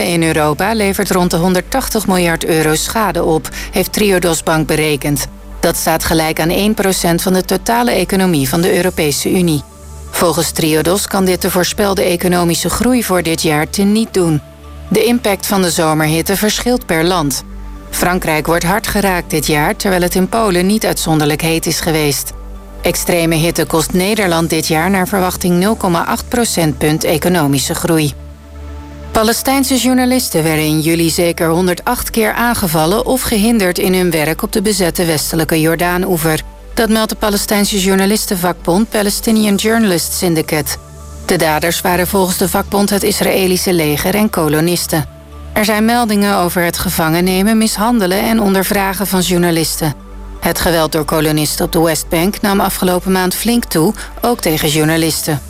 in Europa levert rond de 180 miljard euro schade op, heeft Triodos Bank berekend. Dat staat gelijk aan 1% van de totale economie van de Europese Unie. Volgens Triodos kan dit de voorspelde economische groei voor dit jaar teniet doen. De impact van de zomerhitte verschilt per land. Frankrijk wordt hard geraakt dit jaar, terwijl het in Polen niet uitzonderlijk heet is geweest. Extreme hitte kost Nederland dit jaar naar verwachting 0,8 procentpunt economische groei. Palestijnse journalisten werden in juli zeker 108 keer aangevallen of gehinderd in hun werk op de bezette westelijke Jordaan-oever. Dat meldt de Palestijnse journalistenvakbond Palestinian Journalists Syndicate. De daders waren volgens de vakbond het Israëlische leger en kolonisten. Er zijn meldingen over het gevangen nemen, mishandelen en ondervragen van journalisten. Het geweld door kolonisten op de Westbank nam afgelopen maand flink toe, ook tegen journalisten.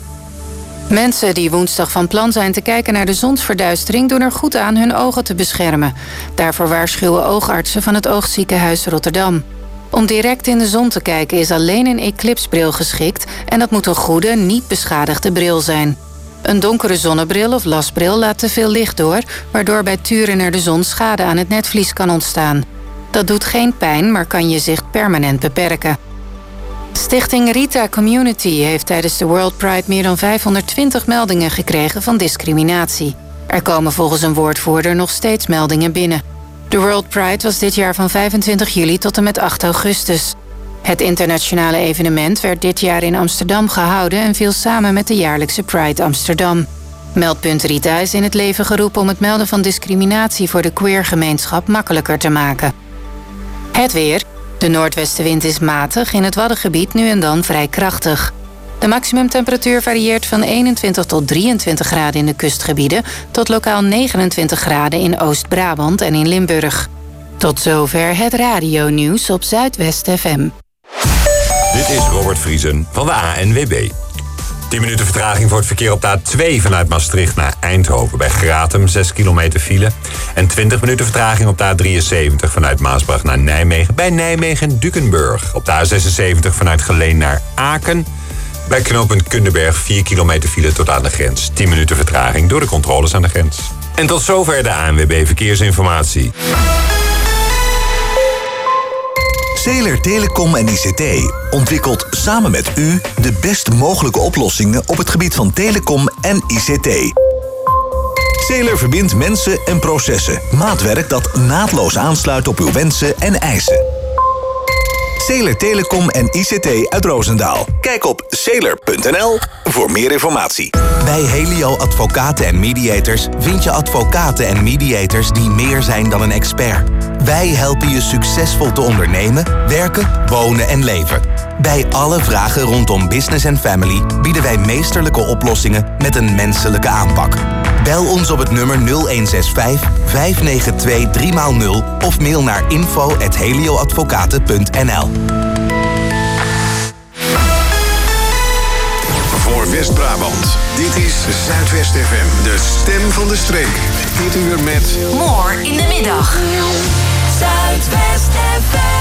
Mensen die woensdag van plan zijn te kijken naar de zonsverduistering doen er goed aan hun ogen te beschermen. Daarvoor waarschuwen oogartsen van het Oogziekenhuis Rotterdam. Om direct in de zon te kijken is alleen een eclipsbril geschikt en dat moet een goede, niet beschadigde bril zijn. Een donkere zonnebril of lasbril laat te veel licht door, waardoor bij turen naar de zon schade aan het netvlies kan ontstaan. Dat doet geen pijn, maar kan je zicht permanent beperken. Stichting Rita Community heeft tijdens de World Pride meer dan 520 meldingen gekregen van discriminatie. Er komen volgens een woordvoerder nog steeds meldingen binnen. De World Pride was dit jaar van 25 juli tot en met 8 augustus. Het internationale evenement werd dit jaar in Amsterdam gehouden en viel samen met de jaarlijkse Pride Amsterdam. Meldpunt Rita is in het leven geroepen om het melden van discriminatie voor de queergemeenschap makkelijker te maken. Het weer. De noordwestenwind is matig, in het Waddengebied nu en dan vrij krachtig. De maximumtemperatuur varieert van 21 tot 23 graden in de kustgebieden tot lokaal 29 graden in Oost-Brabant en in Limburg. Tot zover het radionieuws op Zuidwest FM. Dit is Robert Vriesen van de ANWB. 10 minuten vertraging voor het verkeer op de A2 vanuit Maastricht naar Eindhoven. Bij Gratum 6 kilometer file. En 20 minuten vertraging op de A73 vanuit Maasbracht naar Nijmegen. Bij Nijmegen-Dukenburg. Op de A76 vanuit Geleen naar Aken. Bij knooppunt Kunderberg 4 kilometer file tot aan de grens. 10 minuten vertraging door de controles aan de grens. En tot zover de ANWB Verkeersinformatie. Zeeler Telecom en ICT ontwikkelt samen met u de best mogelijke oplossingen op het gebied van telecom en ICT. Zeeler verbindt mensen en processen. Maatwerk dat naadloos aansluit op uw wensen en eisen. Zeeler Telecom en ICT uit Roosendaal. Kijk op zeeler.nl voor meer informatie. Bij Helio Advocaten en Mediators vind je advocaten en mediators die meer zijn dan een expert. Wij helpen je succesvol te ondernemen, werken, wonen en leven. Bij alle vragen rondom business en family bieden wij meesterlijke oplossingen met een menselijke aanpak. Bel ons op het nummer 0165 592 3x0 of mail naar info@helioadvocaten.nl. Voor West-Brabant, dit is Zuidwest FM, de stem van de streek. Dit uur met More in de middag. Zuidwest FM.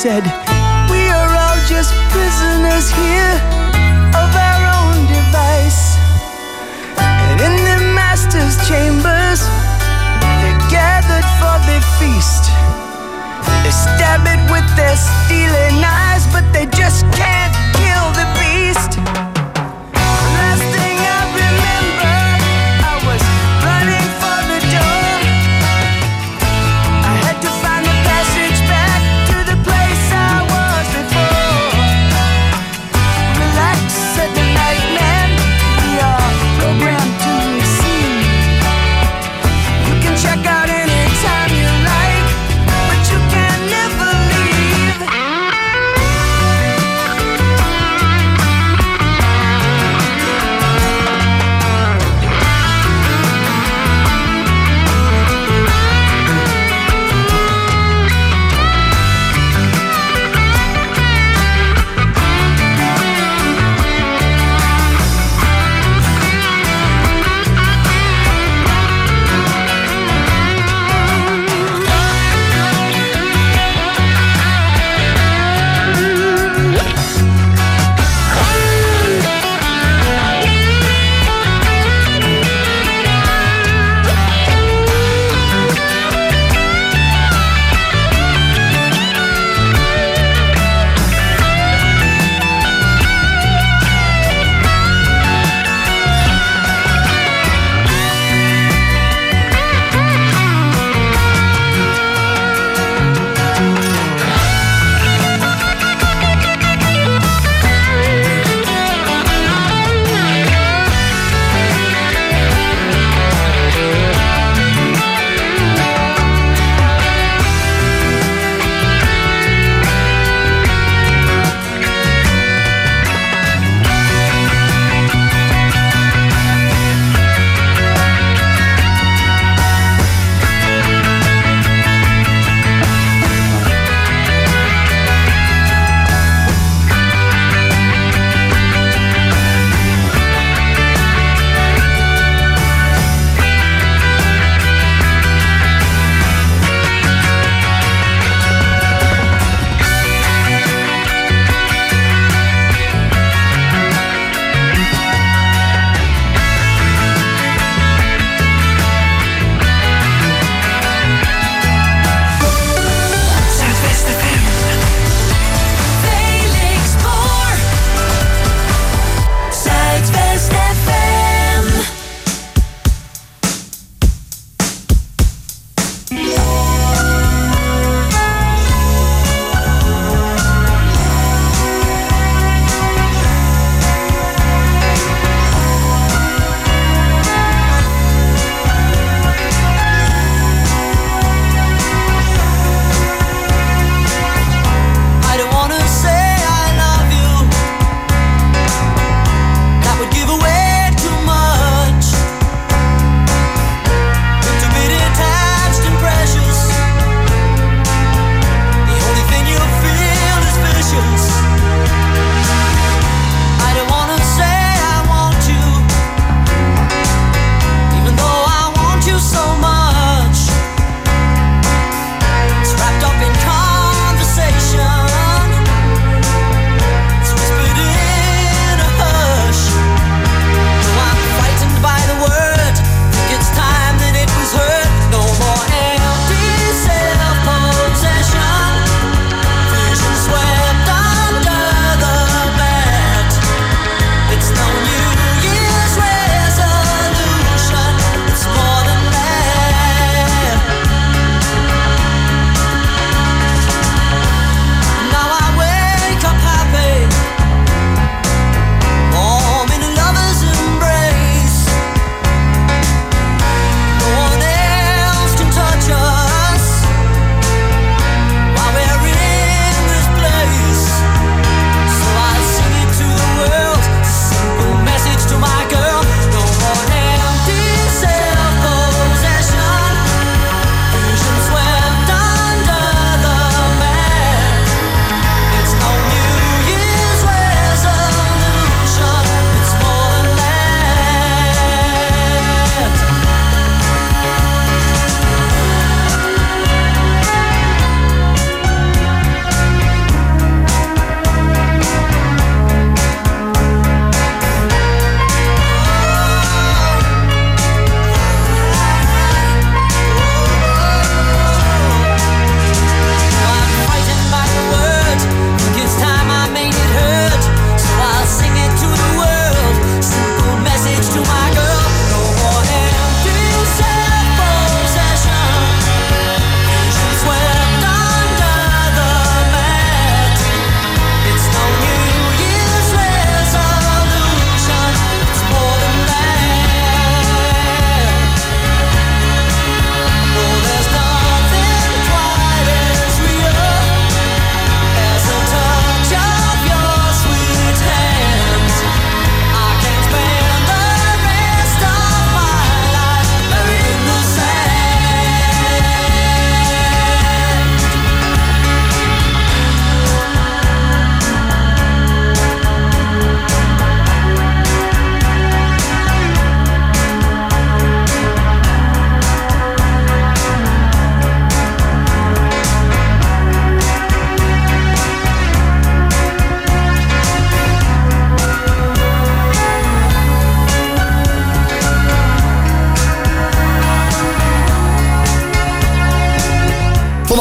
said, we are all just prisoners here of our own device. And in the master's chambers, they gathered for the feast. They stab it with their stealing eyes, but they just can't kill the beast. Last thing I remember, I was running for the door. I had to find the passage back to the place I was.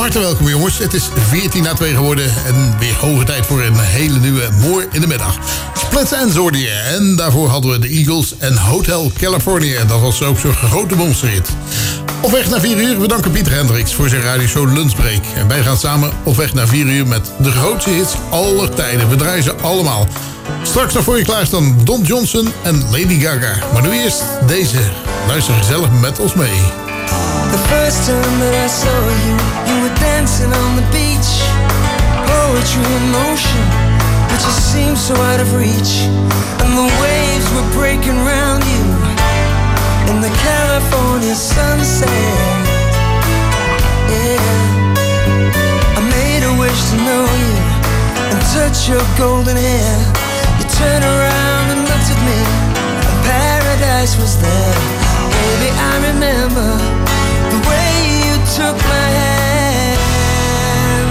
harte welkom jongens. Het is 14:02 geworden en weer hoge tijd voor een hele nieuwe More in de Middag. Splits Ends hoorde je. En daarvoor hadden we de Eagles en Hotel California. Dat was ook zo'n grote monsterhit. Op weg naar 4 uur, we danken Pieter Hendricks voor zijn radioshow Lunchbreak. En wij gaan samen op weg naar 4 uur met de grootste hits aller tijden. We draaien ze allemaal. Straks nog voor je klaarstaan Don Johnson en Lady Gaga. Maar nu eerst deze. Luister gezellig met ons mee. The first time that I saw you, you were dancing on the beach. Poetry in motion, but you seemed so out of reach. And the waves were breaking round you in the California sunset. Yeah, I made a wish to know you and touch your golden hair. You turned around and looked at me, and paradise was there. Baby, I remember the way you took my hand.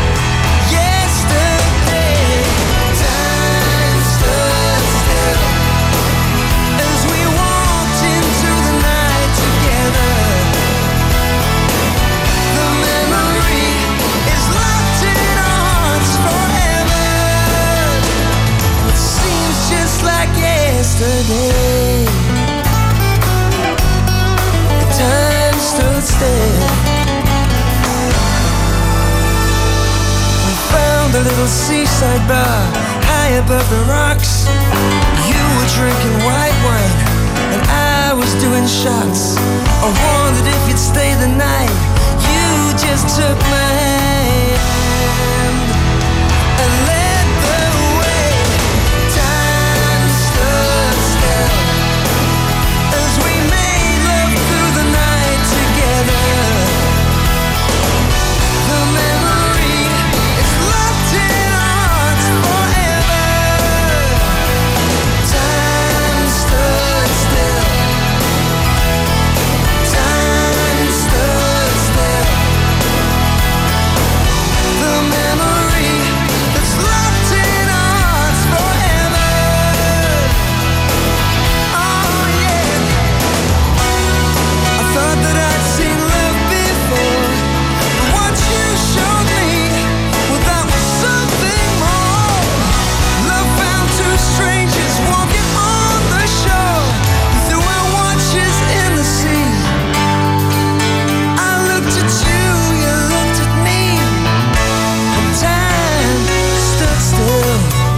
Yesterday, time stood still as we walked into the night together. The memory is locked in our hearts forever. It seems just like yesterday. Time stood still. We found a little seaside bar high above the rocks. You were drinking white wine and I was doing shots. I wondered if you'd stay the night. You just took my hand and led the way. Time stood still as we made love through the night together. The memory is locked in our hearts forever. Time stood still. Time stood still. The memory that's locked in our hearts forever. Oh yeah. I thought that I'd seen love before, but what you showed me, well, that was something more. Love found two strangers walking on the shore. We threw our watches in the sea. I looked at you, you looked at me, and time stood still.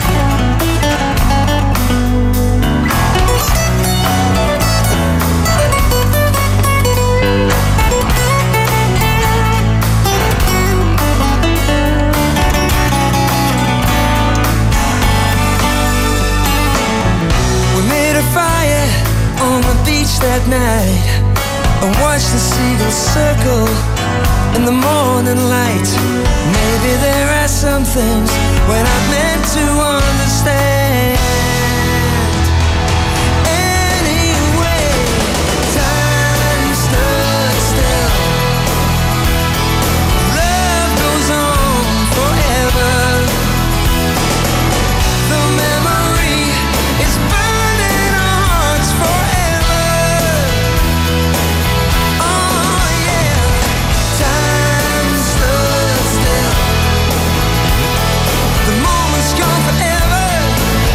We made a fire on the beach that night and watched the seagulls circle in the morning light. Maybe there are some things when I'm meant to understand. Anyway, time stood still. Love goes on forever. The memory is burning our hearts forever. Oh yeah, time stood still. The moment's gone forever.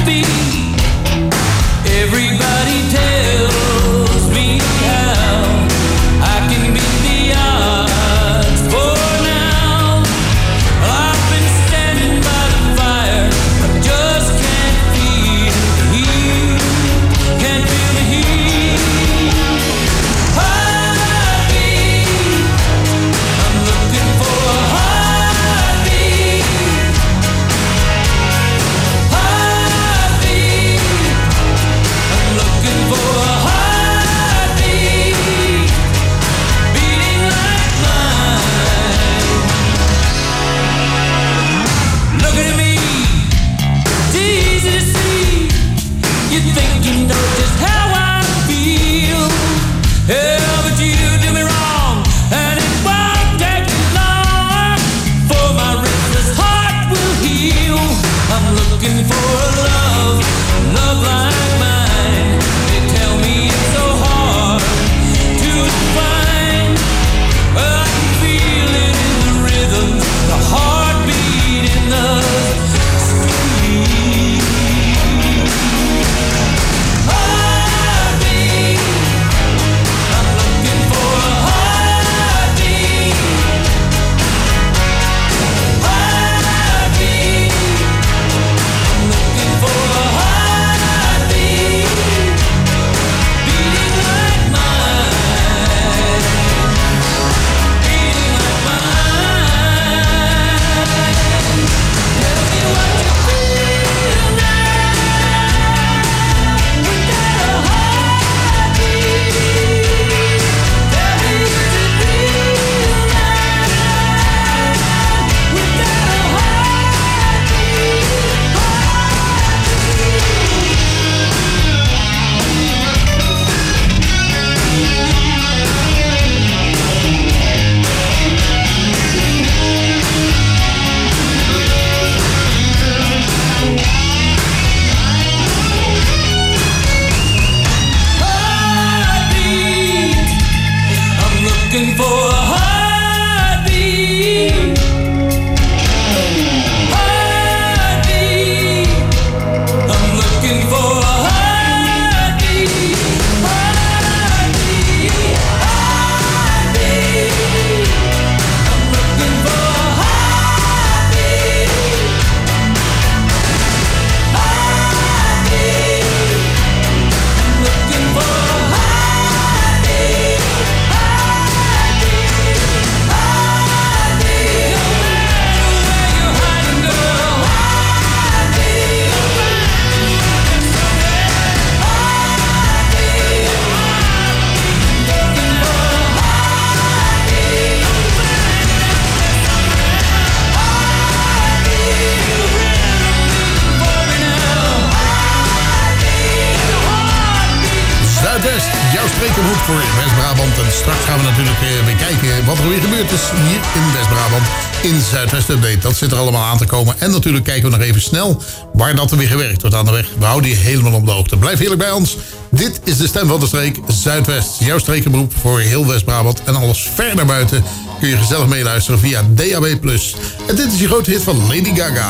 Strekenhoek voor West-Brabant. En straks gaan we natuurlijk weer kijken wat er weer gebeurd is hier in West-Brabant. In Zuidwest Update. Dat zit er allemaal aan te komen. En natuurlijk kijken we nog even snel waar dat er weer gewerkt wordt aan de weg. We houden je helemaal op de hoogte. Blijf heerlijk bij ons. Dit is de stem van de streek Zuidwest. Jouw strekenberoep voor heel West-Brabant. En alles ver naar buiten kun je gezellig meeluisteren via DAB+. En dit is je grote hit van Lady Gaga.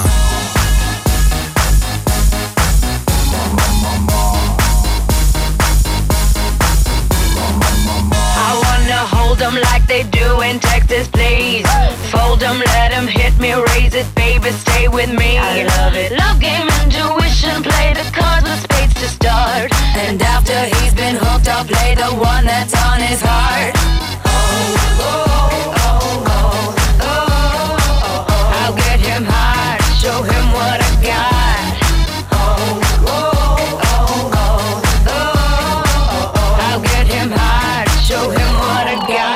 Them like they do in Texas, please. Fold them, let them hit me, raise it, baby, stay with me. I love it. Love game, intuition, play the cards with spades to start. And after he's been hooked, I'll play the one that's on his heart. Oh, oh, oh, oh, oh, oh, oh. I'll get him hard, show him what I got. Oh, oh, oh, oh, oh, oh. I'll get him hard, show him what I got.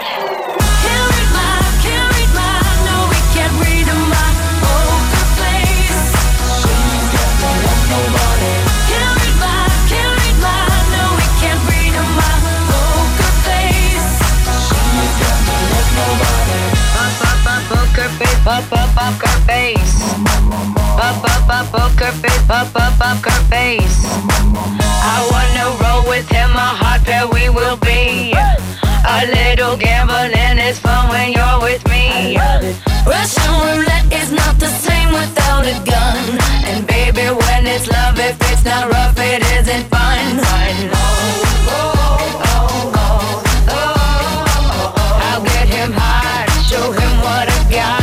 Poker face, poker face, poker face. I wanna roll with him, a hot pair we will be. A little gambling is fun when you're with me. Russian roulette is not the same without a gun. And baby, when it's love. If it's not rough, it isn't fun. I'll get him high, show him what I got.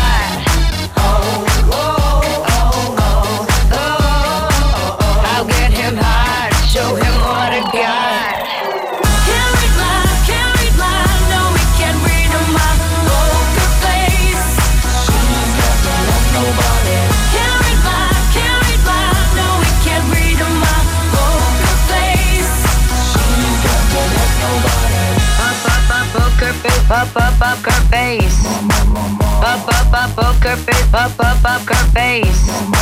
I'll get him high, show him what I got. Can't read mine, no, we can't read on my poker face. She's got to love nobody. Can't read mine, no, we can't read on my poker face. She's got to love nobody. Poker face, poker face. Poker face, poker face.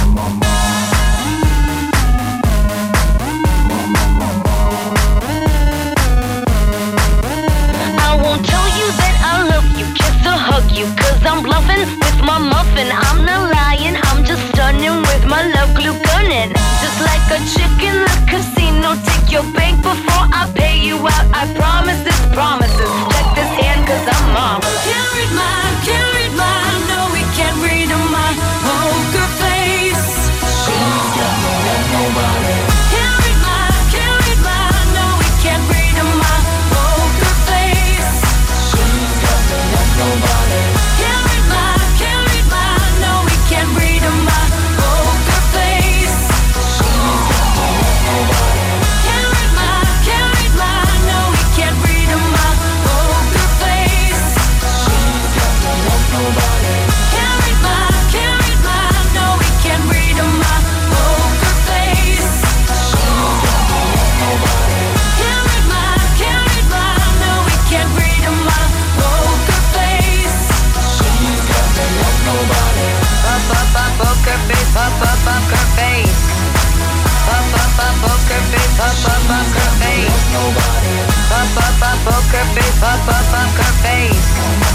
I won't tell you that I love you, kiss or hug you, 'cause I'm bluffing with my muffin. I'm not lying, I'm just stunning with my love glue gunning. Just like a chick in the casino, take your bank before I pay you out. I promise this promises. Check this hand 'cause I'm marvelous. Can't read mine, no, we can't read on my poker face. She's got no love nobody. Can't read mine, no, we can't read on my poker face. She's got no love nobody. Can't read mine, no, we can't read on my poker face. She's got no love nobody. Can't read mine, no, we can't read on my poker face. She's got no love nobody. Can't read mine, no, we can't read on my poker face. She's got no love nobody. Can't read mine, no, we can't read on my poker face. She's got no love nobody. Poker face, poker face. Poker face, poker face. Nobody. Poker face, poker face.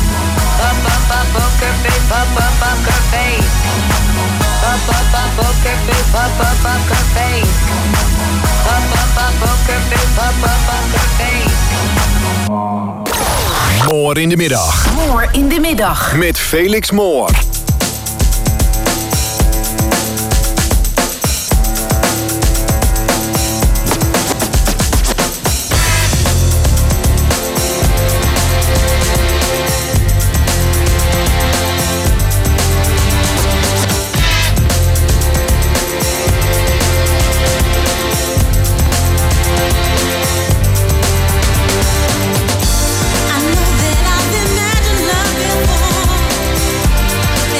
Poker face, poker face. Poker face, poker face. Poker face, poker face. Moor in de middag. Moor in de middag. Met Felix Moor. I know that I've imagined love before.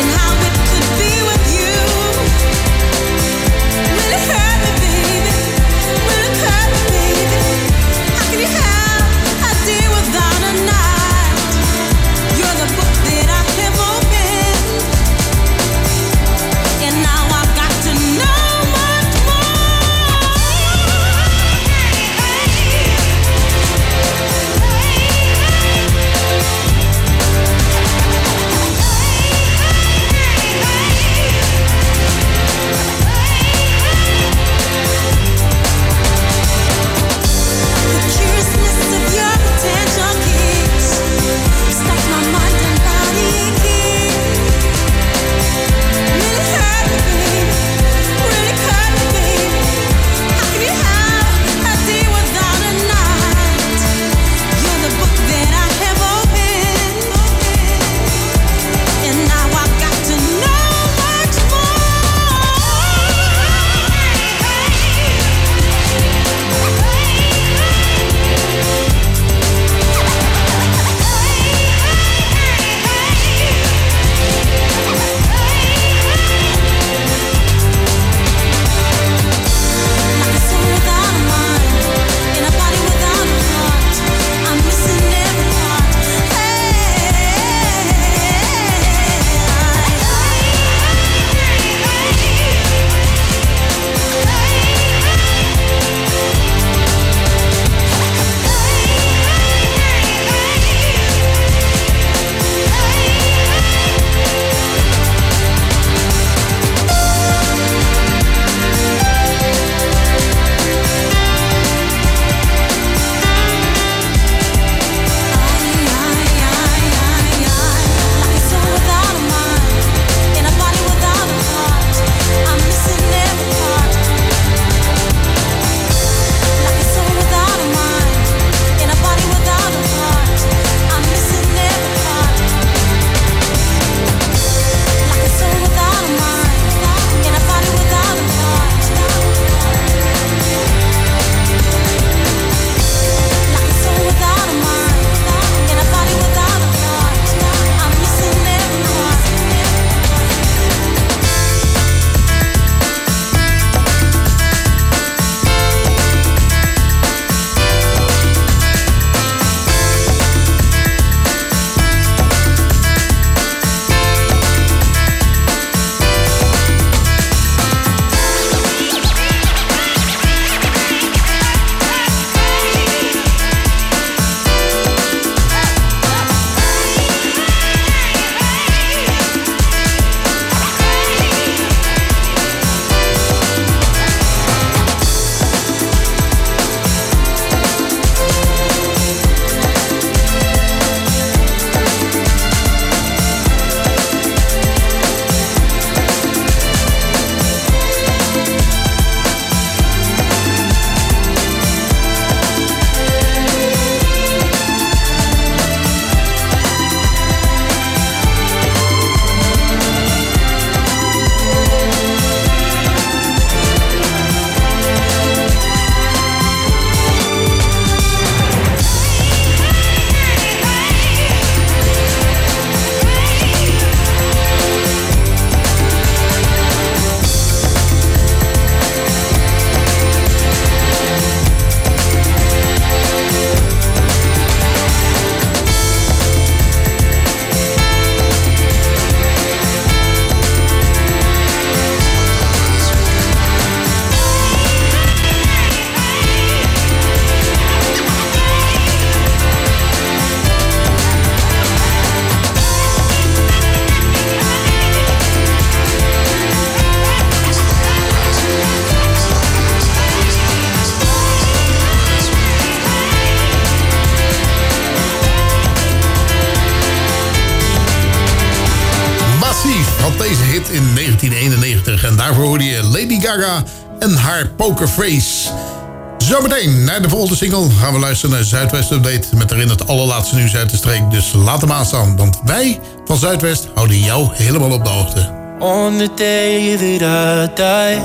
deze hit in 1991. En daarvoor hoorde je Lady Gaga en haar Pokerface. Zometeen, naar de volgende single, gaan we luisteren naar Zuidwest Update... met erin het allerlaatste nieuws uit de streek. Dus laat hem aanstaan, want wij van Zuidwest houden jou helemaal op de hoogte. On the day that I die,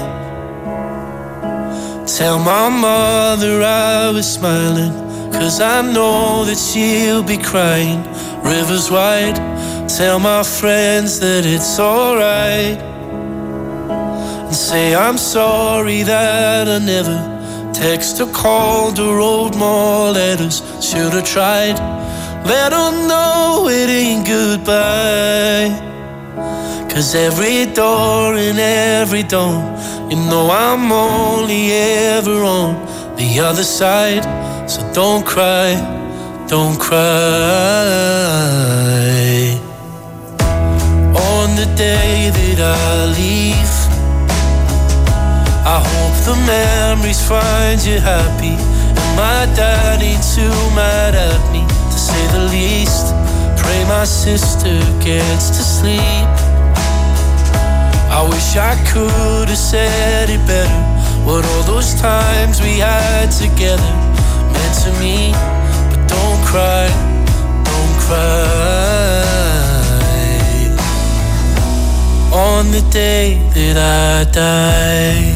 tell my mother I was smiling, 'cause I know that she'll be crying. Rivers wide, tell my friends that it's alright, and say I'm sorry that I never text or called or wrote more letters. Should have tried, let them know it ain't goodbye. 'Cause every door and every dawn, you know I'm only ever on the other side. So don't cry, don't cry. On the day that I leave, I hope the memories find you happy, and my dad ain't too mad at me, to say the least. Pray my sister gets to sleep. I wish I could have said it better, what all those times we had together meant to me. But don't cry, don't cry. On the day that I die.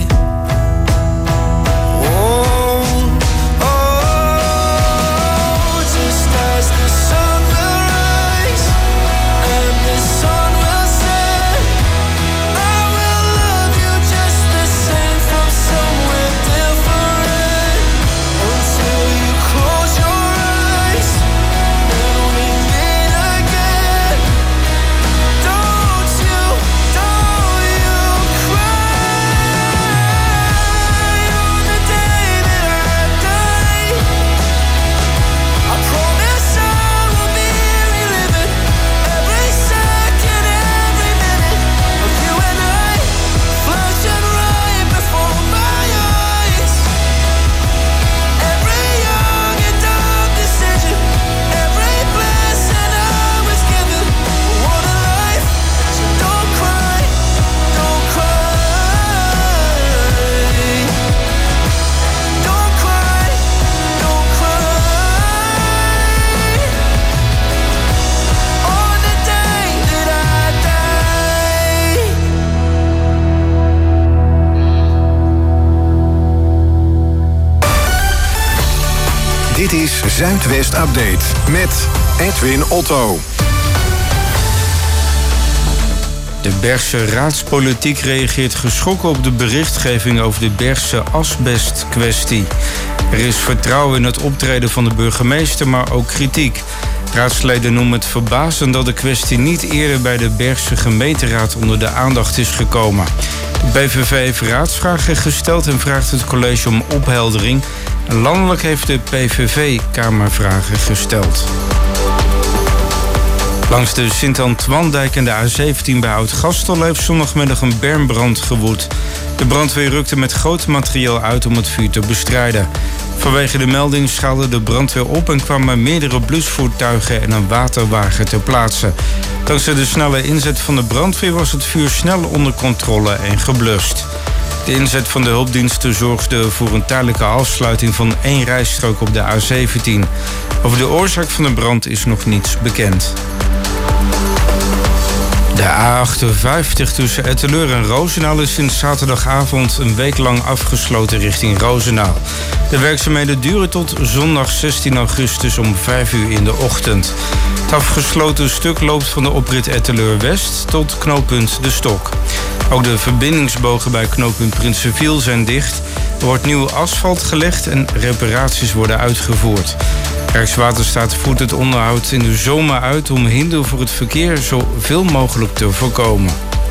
Dit is Zuidwest Update met Edwin Otto. De Bergse raadspolitiek reageert geschrokken op de berichtgeving over de Bergse asbestkwestie. Er is vertrouwen in het optreden van de burgemeester, maar ook kritiek. Raadsleden noemen het verbazend dat de kwestie niet eerder bij de Bergse gemeenteraad onder de aandacht is gekomen. De PVV heeft raadsvragen gesteld en vraagt het college om opheldering. Landelijk heeft de PVV kamervragen gesteld. Langs de Sint-Antoine-dijk en de A17 bij Oud-Gastel heeft zondagmiddag een bermbrand gewoed. De brandweer rukte met groot materiaal uit om het vuur te bestrijden. Vanwege de melding schaalde de brandweer op en kwamen meerdere blusvoertuigen en een waterwagen ter plaatse. Dankzij de snelle inzet van de brandweer was het vuur snel onder controle en geblust. De inzet van de hulpdiensten zorgde voor een tijdelijke afsluiting van 1 rijstrook op de A17. Over de oorzaak van de brand is nog niets bekend. De A58 tussen Etteleur en Roosendaal is sinds zaterdagavond een week lang afgesloten richting Roosendaal. De werkzaamheden duren tot zondag 16 augustus om 5 uur in de ochtend. Het afgesloten stuk loopt van de oprit Etteleur West tot knooppunt De Stok. Ook de verbindingsbogen bij knooppunt Prinsenviel zijn dicht. Er wordt nieuw asfalt gelegd en reparaties worden uitgevoerd. Rijkswaterstaat voert het onderhoud in de zomer uit om hinder voor het verkeer zoveel mogelijk te voorkomen.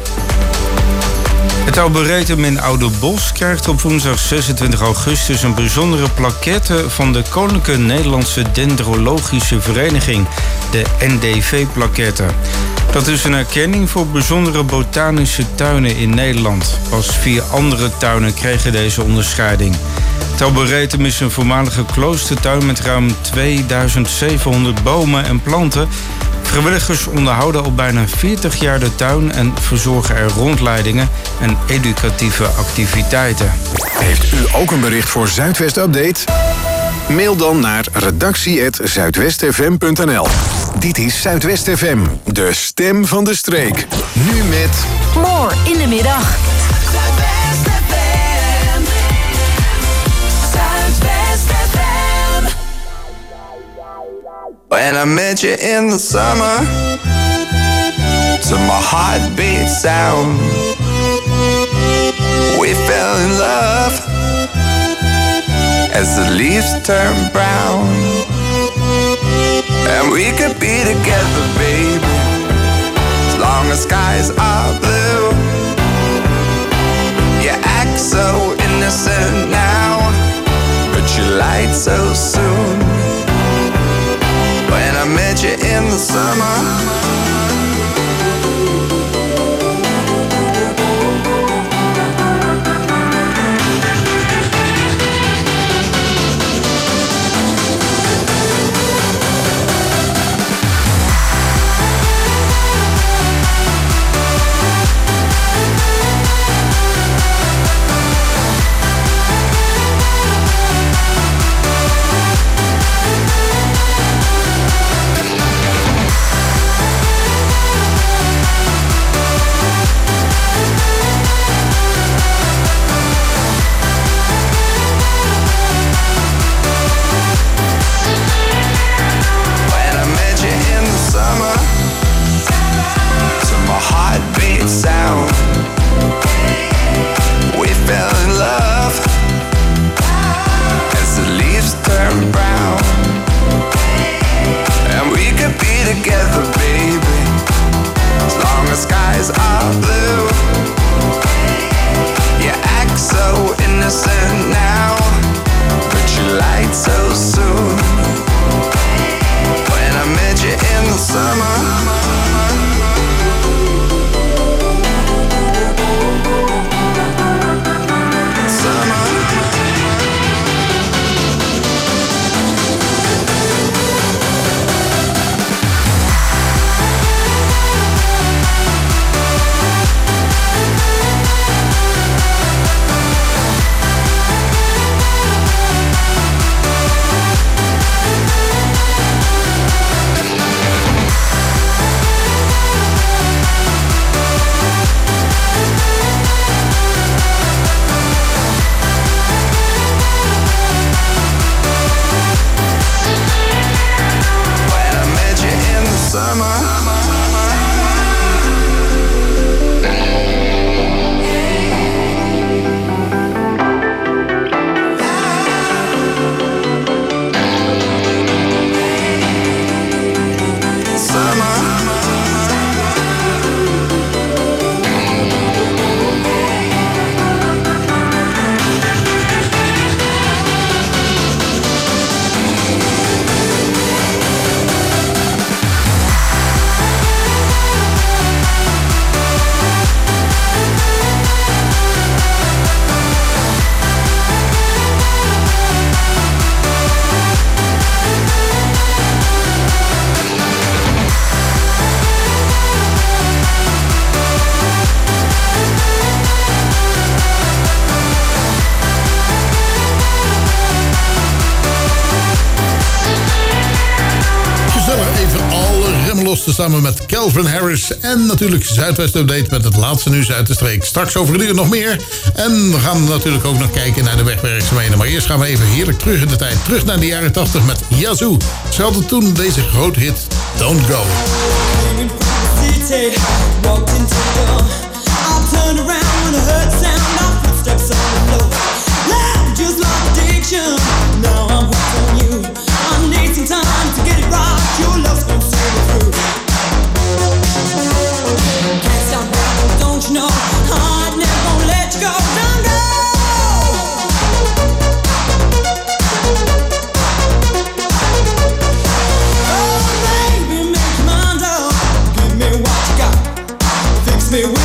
Het Arboretum in Ouderbos krijgt op woensdag 26 augustus een bijzondere plaquette van de Koninklijke Nederlandse Dendrologische Vereniging, de NDV-plaquette. Dat is een erkenning voor bijzondere botanische tuinen in Nederland. Pas 4 andere tuinen kregen deze onderscheiding. Het Arboretum is een voormalige kloostertuin met ruim 2700 bomen en planten. Vrijwilligers onderhouden al bijna 40 jaar de tuin en verzorgen er rondleidingen en educatieve activiteiten. Heeft u ook een bericht voor Zuidwest Update? Mail dan naar redactie@zuidwestfm.nl. Dit is Zuidwest FM, de stem van de streek. Nu met... More in de middag. Zuidwest FM. Zuidwest FM. When I met you in the summer, to my heartbeat sound, we fell in love as the leaves turn brown. And we could be together, baby, as long as skies are blue. You act so innocent now, but you lied so soon. When I met you in the summer, sound. We fell in love as the leaves turn brown. And we could be together, baby, as long as skies are blue. You act so innocent now, but you lied so soon. When I met you in the summer, samen met Calvin Harris en natuurlijk Zuidwest Update met het laatste nieuws uit de streek. Straks over een uur nog meer. En we gaan natuurlijk ook nog kijken naar de wegwerkzaamheden. Maar eerst gaan we even heerlijk terug in de tijd. Terug naar de jaren 80 met Yazoo. Ze hadden toen deze grote hit Don't Go. Me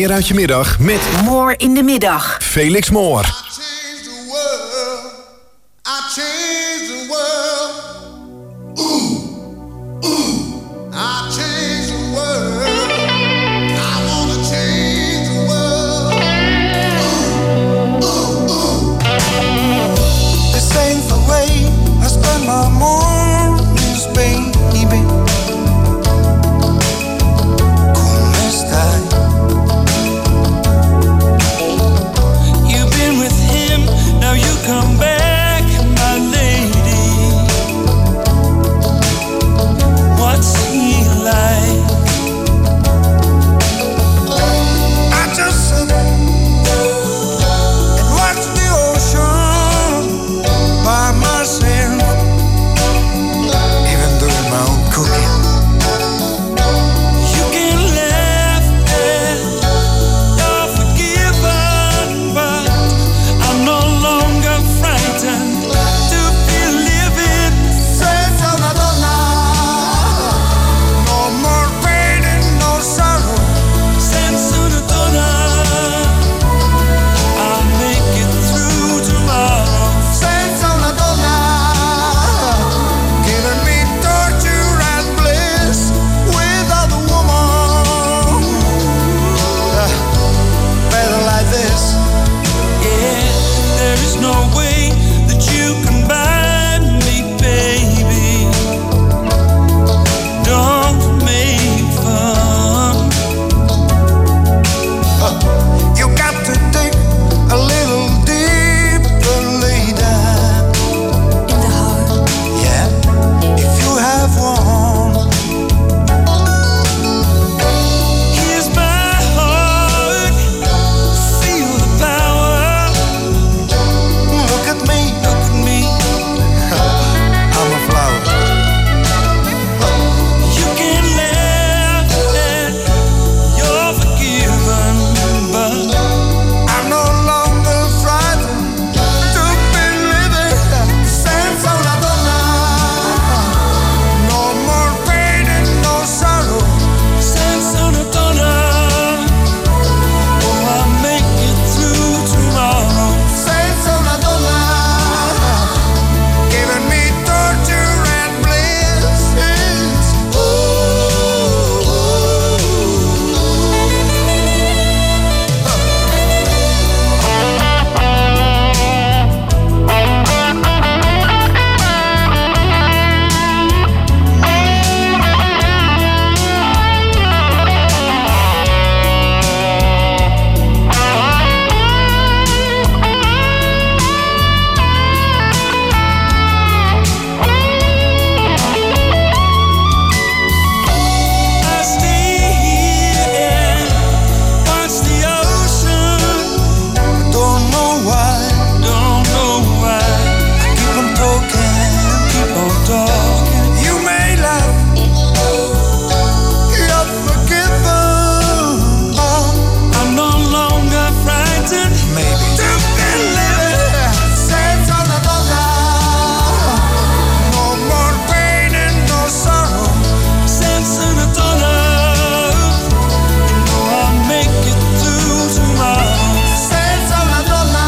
meer uit je middag met Moor in de middag. Felix Moor. I changed the world. Ooh, ooh, I changed the world. I wanna change the world. Ooh, ooh, ooh. This ain't the way I spend my mornings, baby. Come estai? You've been with him, now you come back, my lady. What's he like? I just sit and watch the ocean by myself, even doing my own cooking. You can laugh and you're forgiven, but I'm no longer frightened to be living. Senza una donna, no more pain and no sorrow. Senza una donna, I'll make it through tomorrow. Senza una donna, giving me torture and bliss without a woman. Better like this. Yeah, there is no way that you can buy me, baby. Don't make fun. You got to dig a little deeper later. In the heart. Yeah, if you have one. Here's my heart. Feel the power. Look at me. Look at me. I'm a flower. You can laugh and you're forgiven, but I'm no longer frightened to be living. Senza una donna, no more pain and no sorrow. Senza una donna, oh, I'll make it through tomorrow. Senza una donna, giving me torture and bliss. Ooh, ooh, I stay here and watch the ocean. Don't know why, don't know why. I keep on talking, keep on talking. You may laugh, you're forgiven. I'm no longer frightened, maybe, to be living. Senza una donna, no more pain and no sorrow. Senza una donna, you know I'll make it through tomorrow. Senza una donna,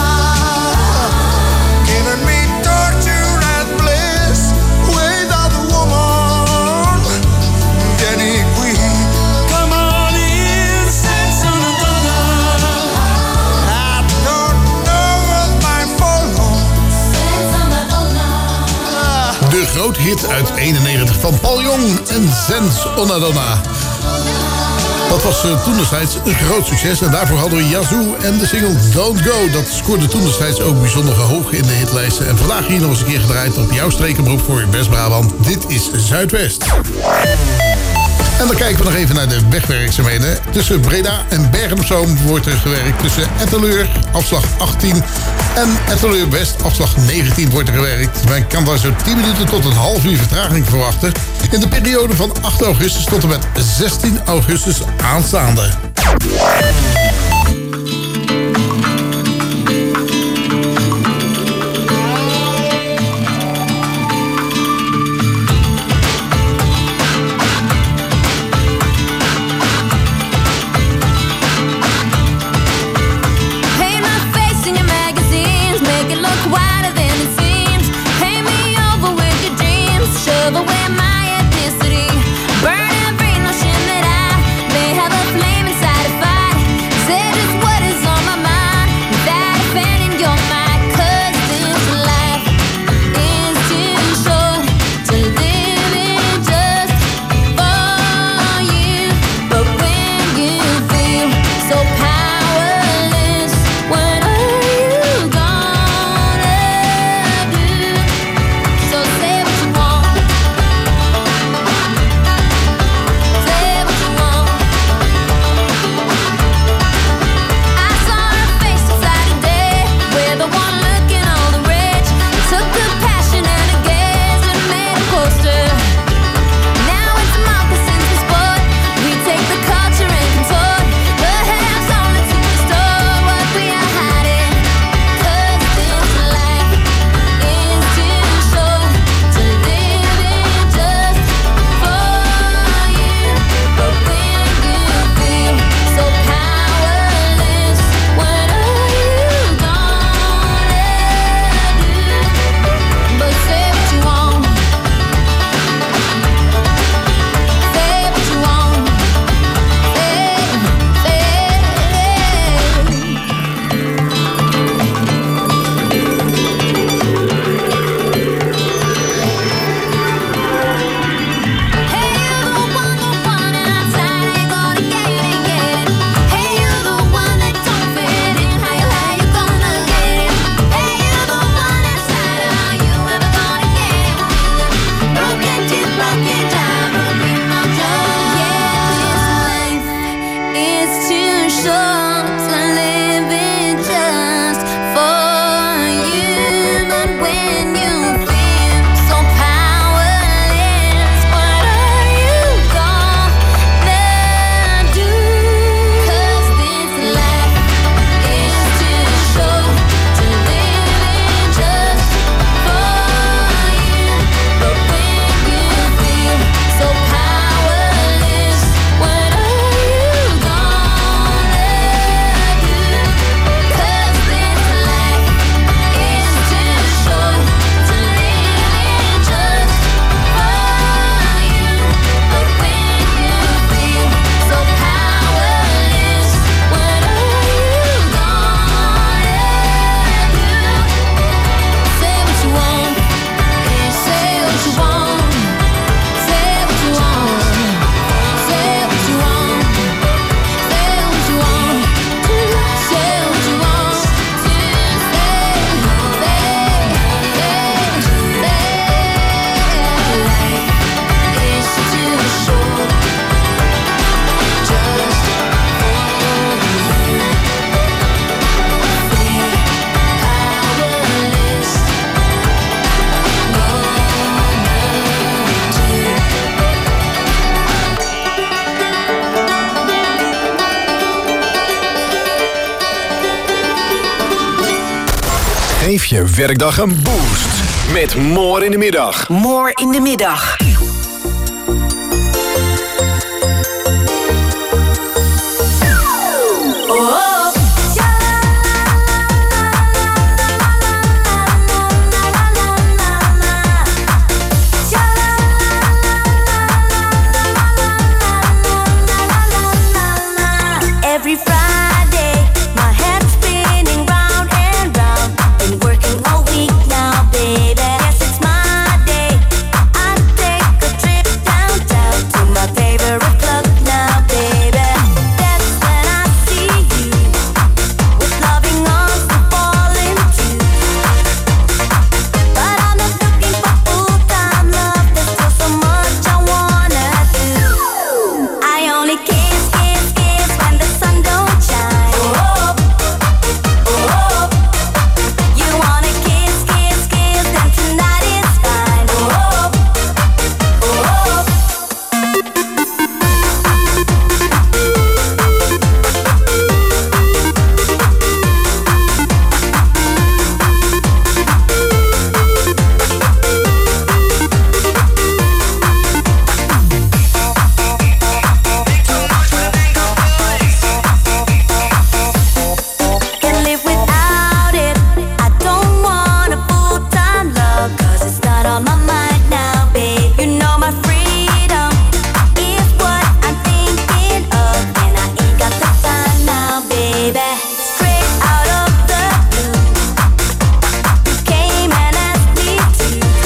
giving me torture and bliss without a woman. Vieni qui, come on in. Senza una donna, I don't know what my follow. Senza una donna. De grote hit uit 91 van Paul Jong en Senza una donna. Dat was toen destijds een groot succes. En daarvoor hadden we Yazoo en de single Don't Go. Dat scoorde toen destijds ook bijzonder hoog in de hitlijsten. En vandaag hier nog eens een keer gedraaid op jouw strekenberoep voor West-Brabant. Dit is Zuidwest. En dan kijken we nog even naar de wegwerkzaamheden. Tussen Breda en Bergen-op-Zoom wordt er gewerkt. Tussen Etteleur, afslag 18, en Etteleur West, afslag 19 wordt er gewerkt. Men kan daar zo 10 minuten tot een half uur vertraging verwachten. In de periode van 8 augustus tot en met 16 augustus aanstaande. Geef je werkdag een boost met More in de Middag. More in de Middag. Every Friday, my head's spinning round and round. Been working all week now, baby. Guess it's my day. I take a trip downtown to my favorite club now, baby. That's when I see you with loving arms to fall into. But I'm not looking for full-time love. There's still so much I wanna do. I only kiss when the sun don't shine. Oh, oh, oh. You wanna kiss, then tonight is fine. Oh, oh, oh. Can live without it. I don't want a full-time love, 'cause it's not on my mind now, babe. You know my freedom is what I'm thinking of, and I ain't got the time now, baby. Straight out of the blue, you came and asked me to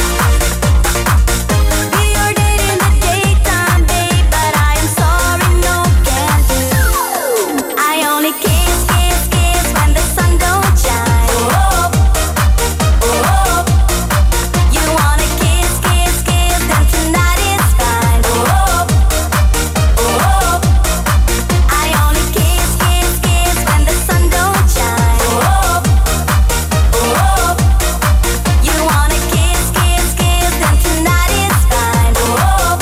be your date in the daytime, babe, but I am sorry, no can do. I only kiss when the sun don't shine. Oh, oh, oh. You wanna kiss, then tonight is fine. Oh, oh, oh. I only kiss when the sun don't shine. Oh, oh. You wanna kiss, then tonight is fine. Oh, oh.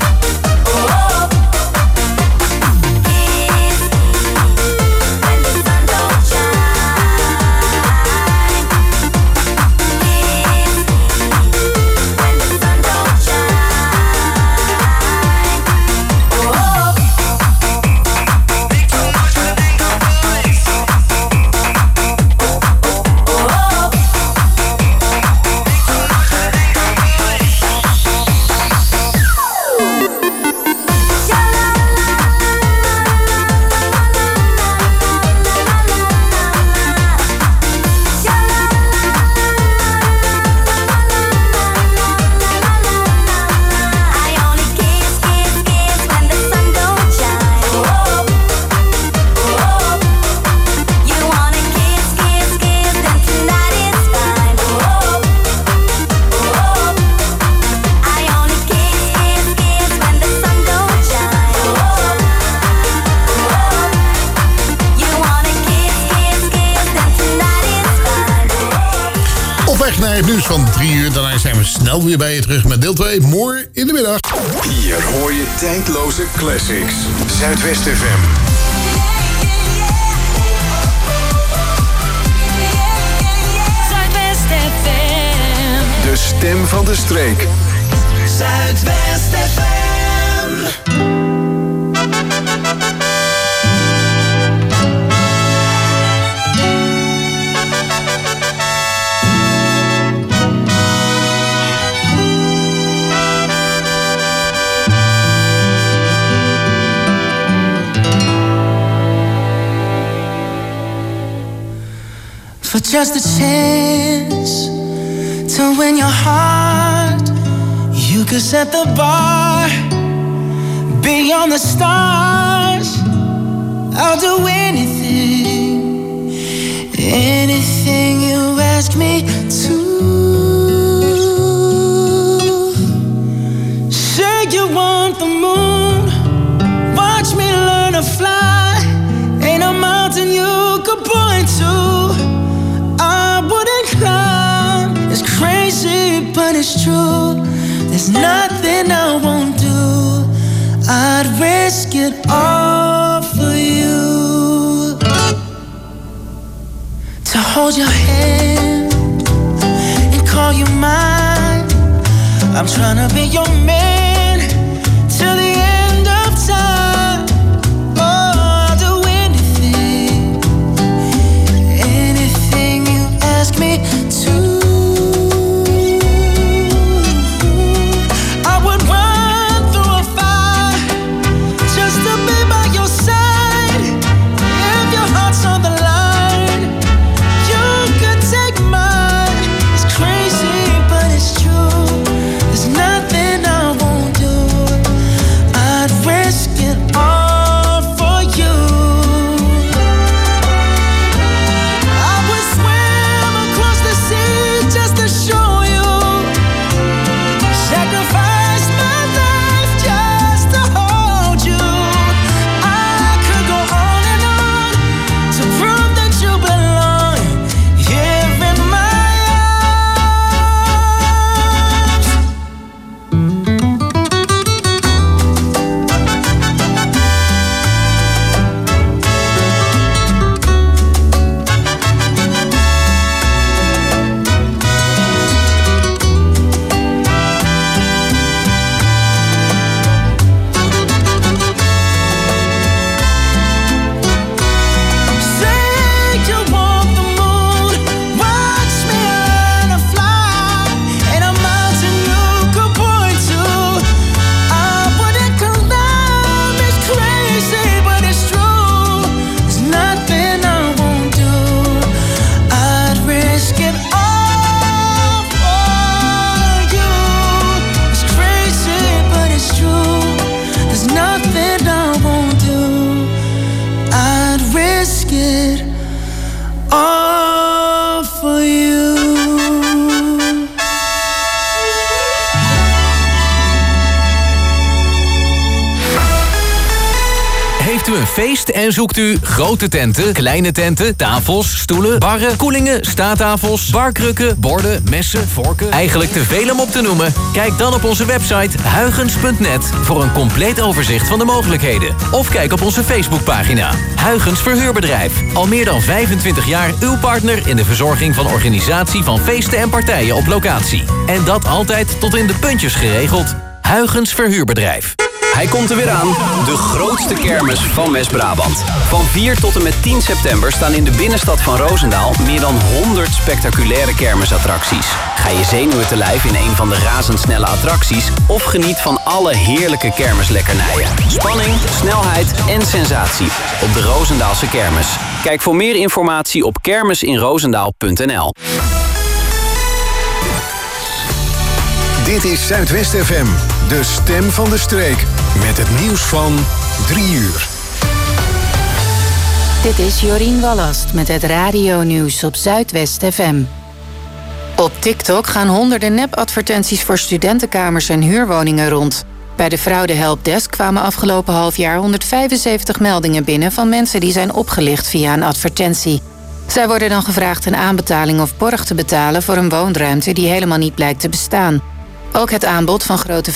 Kiss when the sun don't shine. Kiss when the sun don't Op weg naar het nieuws van 3 uur. Daarna zijn we snel weer bij je terug met deel 2. More in de Middag. Hier hoor je tijdloze classics. Zuidwest FM. Zuidwest FM. De stem van de streek. Zuidwest FM. For just a chance to win your heart, you could set the bar beyond the stars. I'll do anything, anything you ask me to. Say you want the moon, watch me learn to fly. Ain't a mountain you could point to I wouldn't climb. It's crazy, but it's true. There's nothing I won't do. I'd risk it all for you. To hold your hand call you mine. I'm trying to be your man till the end of time. Oh, I'll do anything, anything you ask me to. I would run through a fire just to be by your side. If your heart's on the line, you could take mine. It's crazy, but it's true. There's nothing I won't do. I'd risk it all for you. I would swim across the sea just to show you. Sacrifice my life just to hold you. I could go on and on to prove that you belong here in my say you want the moon, watch me learn to fly, and a mountain you could point to. I wouldn't climb, it's crazy, but it's true. There's nothing I won't do. I'd risk it all for you. It's crazy, but it's true. There's nothing I won't do. I'd risk it all for you. Heeft u een feest en zoekt u grote tenten, kleine tenten, tafels, stoelen, barren, koelingen, staattafels, barkrukken, borden, messen, vorken? Eigenlijk te veel om op te noemen? Kijk dan op onze website huygens.net voor een compleet overzicht van de mogelijkheden. Of kijk op onze Facebookpagina. Huygens Verhuurbedrijf. Al meer dan 25 jaar uw partner in de verzorging van organisatie van feesten en partijen op locatie. En dat altijd tot in de puntjes geregeld. Huygens Verhuurbedrijf. Hij komt er weer aan, de grootste kermis van West-Brabant. Van 4 tot en met 10 september staan in de binnenstad van Roosendaal meer dan 100 spectaculaire kermisattracties. Ga je zenuwen te lijf in een van de razendsnelle attracties of geniet van alle heerlijke kermislekkernijen. Spanning, snelheid en sensatie op de Roosendaalse kermis. Kijk voor meer informatie op kermisinroosendaal.nl. Dit is Zuidwest FM, de stem van de streek. Met het nieuws van 3 uur. Dit is Jorien Wallast met het radio-nieuws op Zuidwest FM. Op TikTok gaan honderden nepadvertenties voor studentenkamers en huurwoningen rond. Bij de Fraude Helpdesk kwamen afgelopen halfjaar 175 meldingen binnen van mensen die zijn opgelicht via een advertentie. Zij worden dan gevraagd een aanbetaling of borg te betalen voor een woonruimte die helemaal niet blijkt te bestaan. Ook het aanbod van grote